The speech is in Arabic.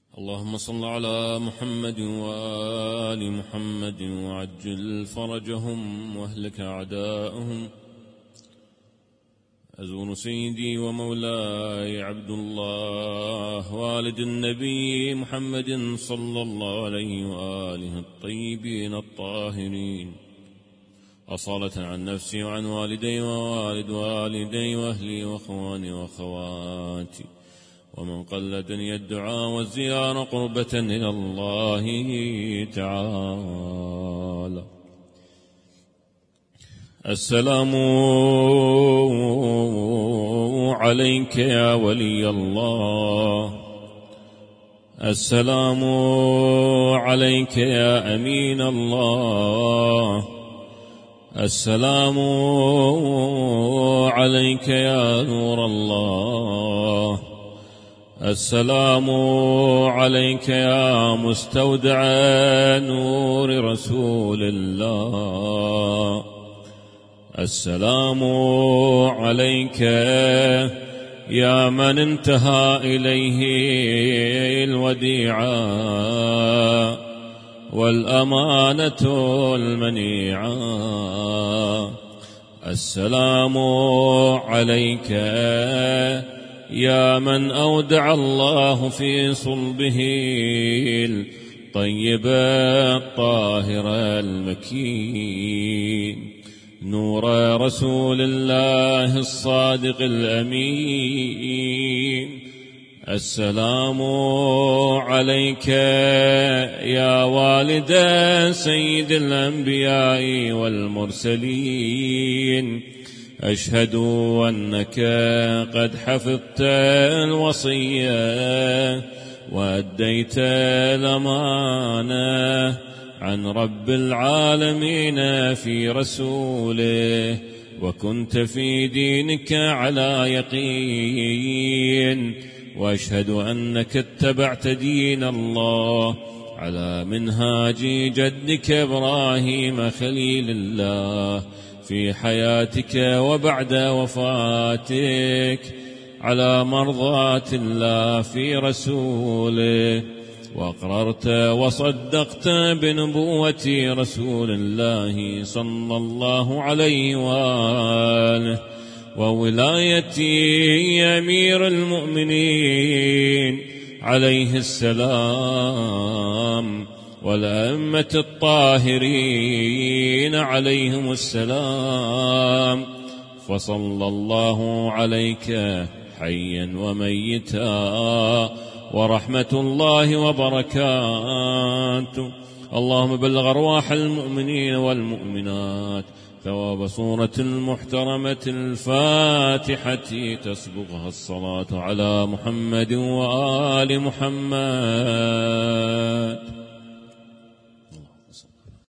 اللهم صل على محمد وآل محمد وعجل فرجهم واهلك أعداءهم. أزور سيدي ومولاي عبد الله والد النبي محمد صلى الله عليه وآله الطيبين الطاهرين، أصالة عن نفسي وعن والدي ووالد والدي وأهلي وأخواني وأخواتي ومن قلدني الدعاء والزيارة قربة إلى الله تعالى. السلام عليك يا ولي الله، السلام عليك يا أمين الله، السلام عليك يا نور الله، السلام عليك يا مستودع نور رسول الله، السلام عليك يا من انتهى إليه الوديعة والأمانة المنيعة، السلام عليك يا من أودع الله في صلبه الطيب الطاهر المكين نور رسول الله الصادق الأمين. السلام عليك يا والد سيد الأنبياء والمرسلين، أشهد أنك قد حفظت الوصية وأديت الأمانة عن رب العالمين في رسوله، وكنت في دينك على يقين، وأشهد أنك اتبعت دين الله على منهاج جدك إبراهيم خليل الله في حياتك وبعد وفاتك على مرضاة الله في رسوله، وأقررت وصدقت بنبوة رسول الله صلى الله عليه وآله وولاية أمير المؤمنين عليه السلام والأئمة الطاهرين عليهم السلام، فصلى الله عليك حيا وميتا ورحمة الله وبركاته. اللهم بلغ أرواح المؤمنين والمؤمنات ثواب صورة المحترمة الفاتحة تسبقها الصلاة على محمد وآل محمد.